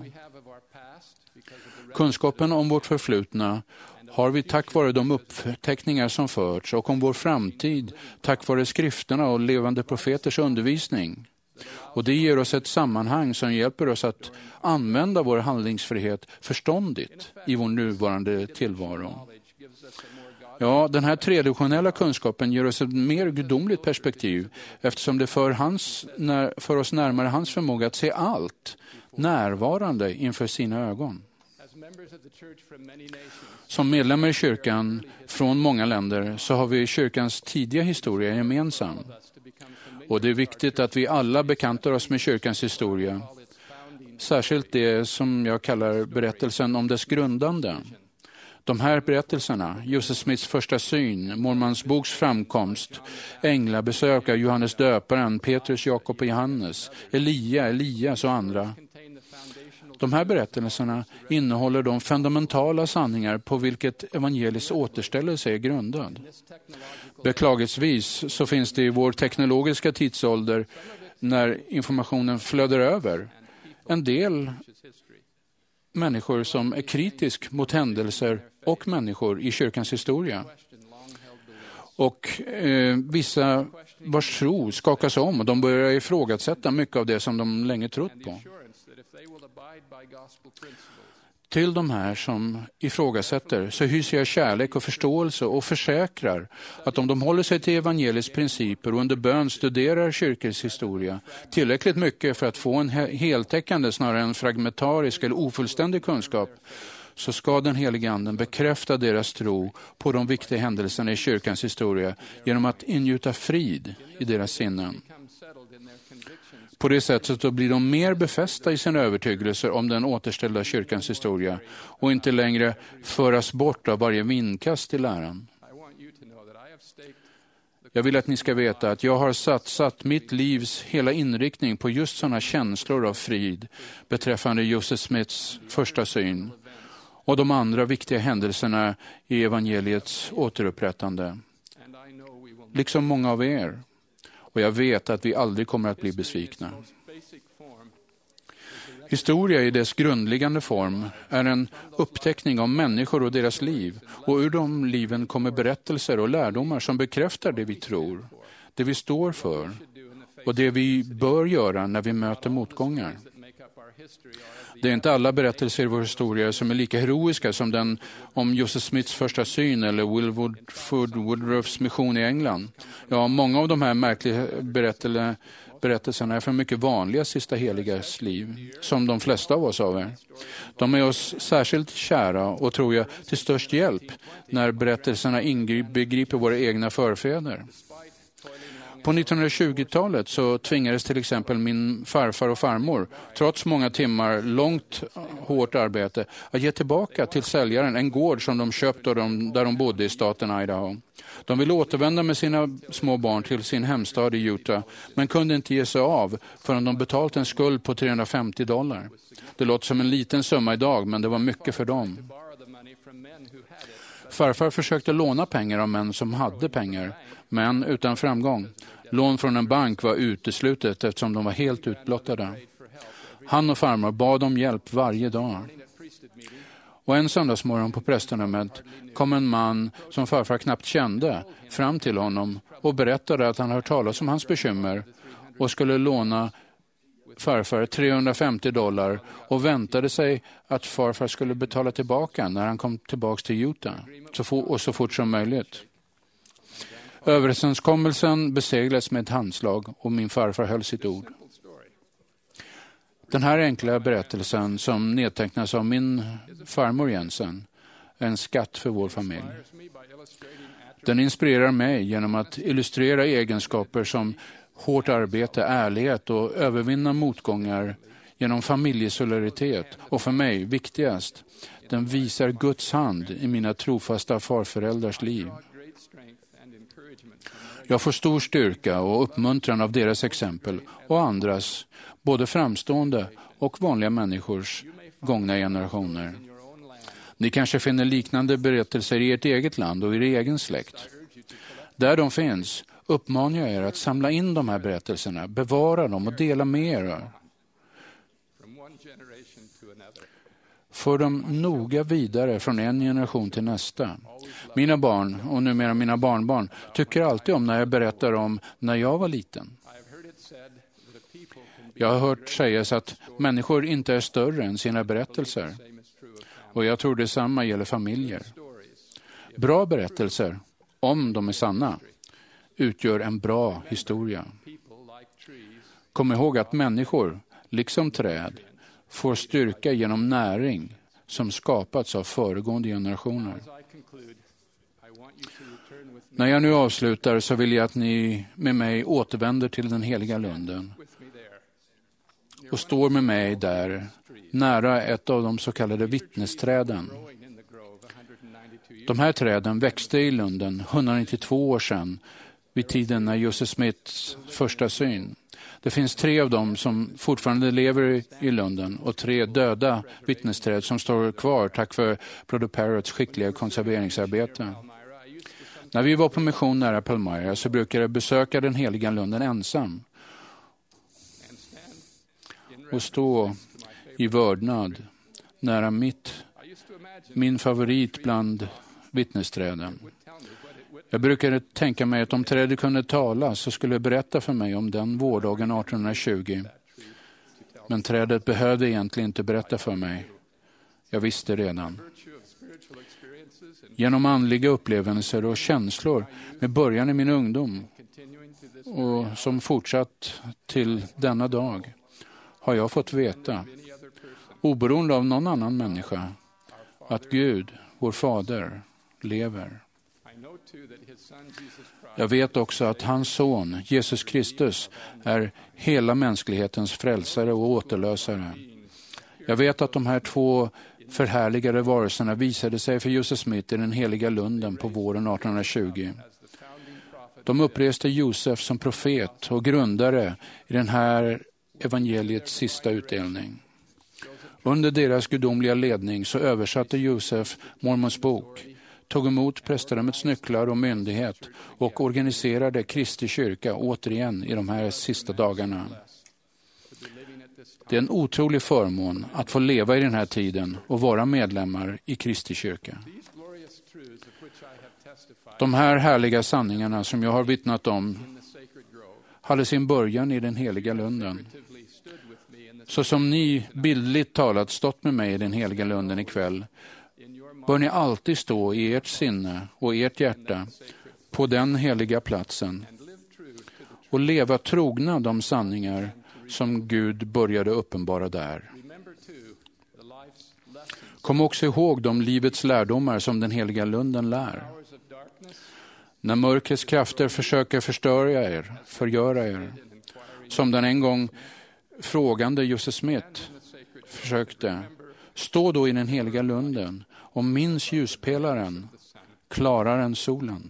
Kunskapen om vårt förflutna har vi tack vare de uppteckningar som förts och om vår framtid tack vare skrifterna och levande profeters undervisning. Och det ger oss ett sammanhang som hjälper oss att använda vår handlingsfrihet förståndigt i vår nuvarande tillvaro. Ja, den här tredimensionella kunskapen ger oss ett mer gudomligt perspektiv eftersom det för, hans, när, för oss närmare hans förmåga att se allt närvarande inför sina ögon. Som medlemmar i kyrkan från många länder så har vi kyrkans tidiga historia gemensam. Och det är viktigt att vi alla bekantar oss med kyrkans historia. Särskilt det som jag kallar berättelsen om dess grundande. De här berättelserna, Joseph Smiths första syn, Mormons boks framkomst, änglabesök av Johannes döparen, Petrus, Jakob och Johannes, Elia, Elias och andra. De här berättelserna innehåller de fundamentala sanningar på vilket evangeliets återställelse är grundad. Beklagligtvis så finns det i vår teknologiska tidsålder, när informationen flödar över, en del människor som är kritisk mot händelser och människor i kyrkans historia. Och eh, vissa vars tro skakas om och de börjar ifrågasätta mycket av det som de länge trott på. Till de här som ifrågasätter så hyser jag kärlek och förståelse och försäkrar att om de håller sig till evangeliets principer och under bön studerar kyrkans historia tillräckligt mycket för att få en heltäckande snarare än fragmentarisk eller ofullständig kunskap, så ska den helige anden bekräfta deras tro på de viktiga händelserna i kyrkans historia genom att ingjuta frid i deras sinnen. På det sättet så blir de mer befästa i sina övertygelser om den återställda kyrkans historia och inte längre föras bort av varje vindkast i läran. Jag vill att ni ska veta att jag har satsat mitt livs hela inriktning på just sådana känslor av frid beträffande Joseph Smiths första syn och de andra viktiga händelserna i evangeliets återupprättande. Liksom många av er. Och jag vet att vi aldrig kommer att bli besvikna. Historia i dess grundläggande form är en uppteckning av människor och deras liv. Och ur de liven kommer berättelser och lärdomar som bekräftar det vi tror, det vi står för och det vi bör göra när vi möter motgångar. Det är inte alla berättelser i vår historia som är lika heroiska som den om Joseph Smiths första syn eller Will Woodford Woodruffs mission i England. Ja, många av de här märkliga berättelserna är från mycket vanliga sista heligas liv, som de flesta av oss av er. De är oss särskilt kära och tror jag till störst hjälp när berättelserna inbegriper våra egna förfäder. På nittonhundratjugotalet så tvingades till exempel min farfar och farmor, trots många timmar långt hårt arbete, att ge tillbaka till säljaren en gård som de köpt där de, där de bodde i staten Idaho. De ville återvända med sina små barn till sin hemstad i Utah, men kunde inte ge sig av förrän de betalt en skuld på trehundrafemtio dollar. Det låter som en liten summa idag, men det var mycket för dem. Farfar försökte låna pengar av män som hade pengar, men utan framgång. Lån från en bank var uteslutet eftersom de var helt utblottade. Han och farmor bad om hjälp varje dag. Och en söndagsmorgon på prästernummet kom en man som farfar knappt kände fram till honom och berättade att han hört talas om hans bekymmer och skulle låna farfar trehundrafemtio dollar och väntade sig att farfar skulle betala tillbaka när han kom tillbaka till Utah så for, och så fort som möjligt. Överenskommelsen beseglades med ett handslag och min farfar höll sitt ord. Den här enkla berättelsen som nedtecknas av min farmor Jensen är en skatt för vår familj. Den inspirerar mig genom att illustrera egenskaper som hårt arbete, ärlighet och övervinna motgångar genom familjesolidaritet. Och för mig, viktigast, den visar Guds hand i mina trofasta farföräldrars liv. Jag får stor styrka och uppmuntran av deras exempel och andras, både framstående och vanliga människors gångna generationer. Ni kanske finner liknande berättelser i ert eget land och i er egen släkt. Där de finns uppmanar jag er att samla in de här berättelserna, bevara dem och dela med er. För dem noga vidare från en generation till nästa. Mina barn och numera mina barnbarn tycker alltid om när jag berättar om när jag var liten. Jag har hört sägas att människor inte är större än sina berättelser. Och jag tror detsamma gäller familjer. Bra berättelser, om de är sanna, utgör en bra historia. Kom ihåg att människor, liksom träd, får styrka genom näring som skapats av föregående generationer. När jag nu avslutar så vill jag att ni med mig återvänder till den heliga lunden och står med mig där, nära ett av de så kallade vittnesträden. De här träden växte i lunden etthundranittiotvå år sedan, vid tiden när Joseph Smiths första syn. Det finns tre av dem som fortfarande lever i lunden och tre döda vittnesträd som står kvar tack vare Brother Parrots skickliga konserveringsarbete. När vi var på mission nära Palmyra så brukade jag besöka den heliga lunden ensam och stå i vördnad nära mitt, min favorit bland vittnesträden. Jag brukade tänka mig att om trädet kunde tala så skulle jag berätta för mig om den vårdagen arton tjugo. Men trädet behövde egentligen inte berätta för mig. Jag visste redan. Genom andliga upplevelser och känslor med början i min ungdom och som fortsatt till denna dag har jag fått veta, oberoende av någon annan människa, att Gud, vår fader, lever. Jag vet också att hans son, Jesus Kristus, är hela mänsklighetens frälsare och återlösare. Jag vet att de här två förhärligade varelserna visade sig för Joseph Smith i den heliga lunden på våren arton tjugo. De uppreste Josef som profet och grundare i den här evangeliets sista utdelning. Under deras gudomliga ledning så översatte Josef Mormons bok, tog emot prästdömets nycklar och myndighet och organiserade Kristi kyrka återigen i de här sista dagarna. Det är en otrolig förmån att få leva i den här tiden och vara medlemmar i Kristi kyrka. De här härliga sanningarna som jag har vittnat om hade sin början i den heliga lunden. Så som ni bildligt talat stått med mig i den heliga lunden ikväll, bör ni alltid stå i ert sinne och ert hjärta på den heliga platsen och leva trogna de sanningar som Gud började uppenbara där. Kom också ihåg de livets lärdomar som den heliga lunden lär. När mörkrets krafter försöker förstöra er, förgöra er, som den en gång frågande Joseph Smith försökte, stå då i den heliga lunden och minns ljuspelaren, klarare än solen.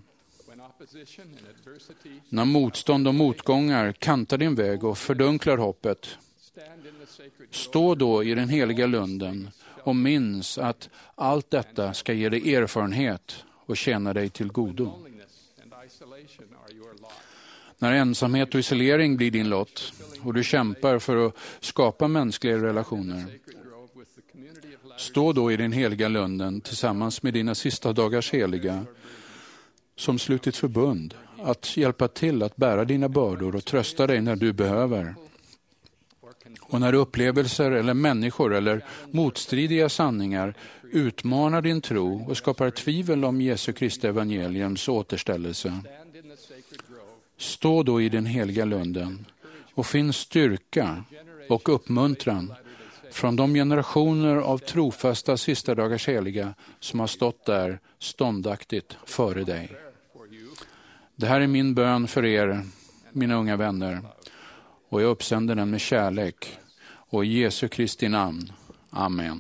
När motstånd och motgångar kantar din väg och fördunklar hoppet, stå då i den heliga lunden och minns att allt detta ska ge dig erfarenhet och tjäna dig till godo. När ensamhet och isolering blir din lott och du kämpar för att skapa mänskliga relationer, stå då i den heliga lunden tillsammans med dina sista dagars heliga som slutit förbund att hjälpa till att bära dina bördor och trösta dig när du behöver. Och när upplevelser eller människor eller motstridiga sanningar utmanar din tro och skapar tvivel om Jesu Kristi evangeliums återställelse, stå då i den heliga lunden och finn styrka och uppmuntran från de generationer av trofasta sista dagars heliga som har stått där ståndaktigt före dig. Det här är min bön för er, mina unga vänner, och jag uppsänder den med kärlek och i Jesu Kristi namn. Amen.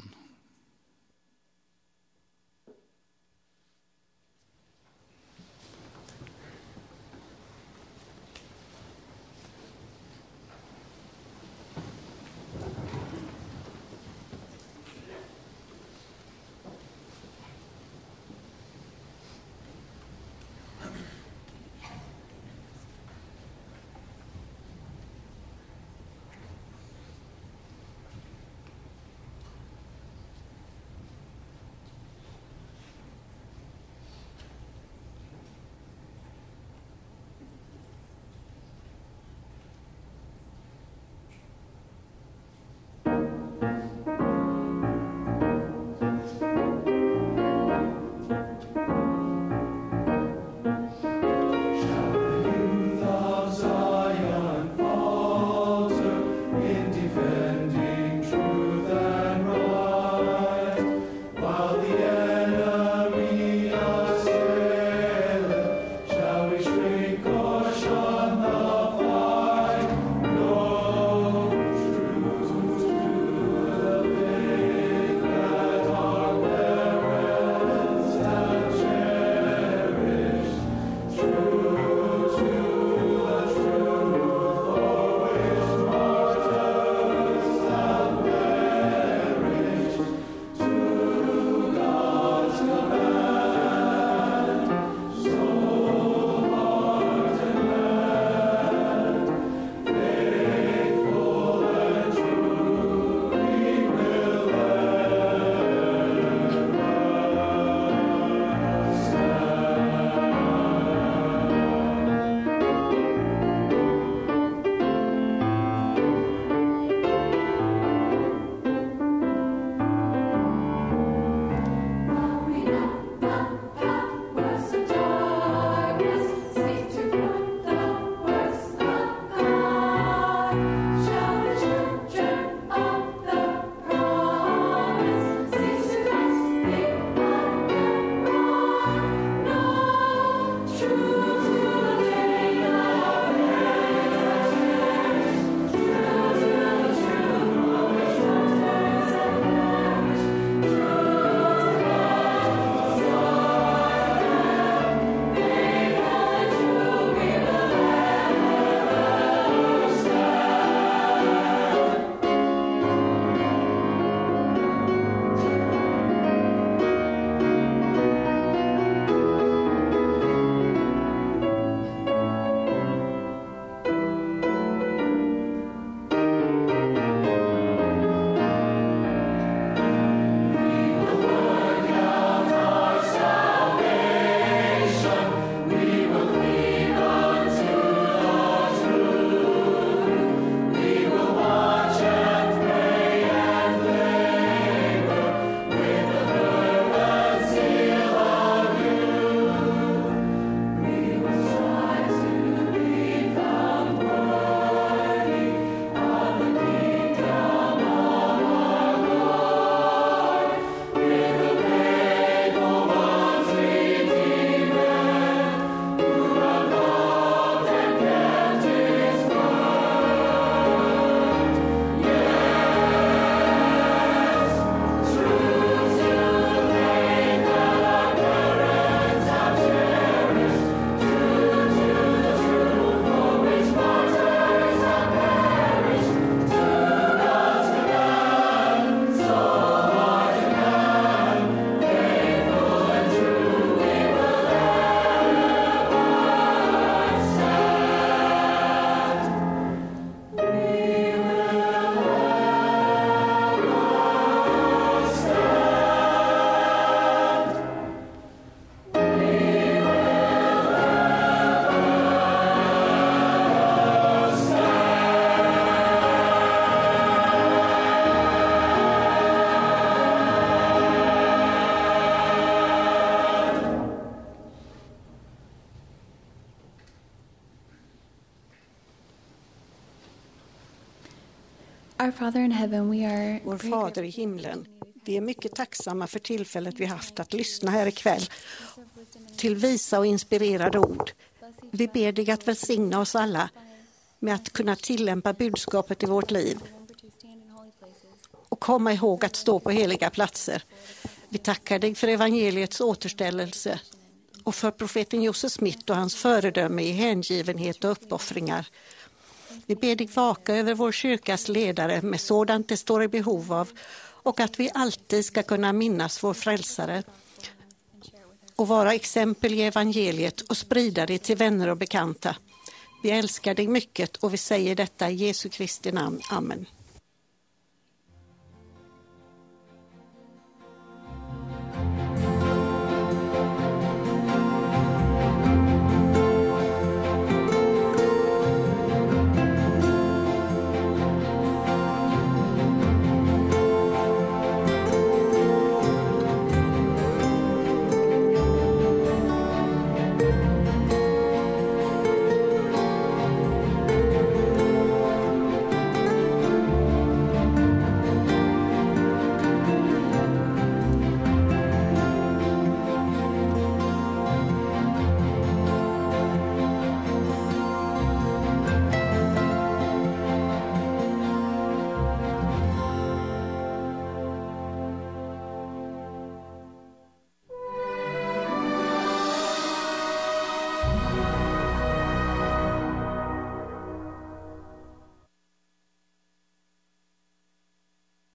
Our Father in heaven, we are Vår Fader i himlen, vi är mycket tacksamma för tillfället vi haft att lyssna här ikväll till visa och inspirerade ord. Vi ber dig att välsigna oss alla med att kunna tillämpa budskapet i vårt liv och komma ihåg att stå på heliga platser. Vi tackar dig för evangeliets återställelse och för profeten Josef Smith och hans föredöme i hängivenhet och uppoffringar. Vi ber dig vaka över vår kyrkas ledare med sådant det står i behov av och att vi alltid ska kunna minnas vår frälsare och vara exempel i evangeliet och sprida det till vänner och bekanta. Vi älskar dig mycket och vi säger detta i Jesu Kristi namn. Amen.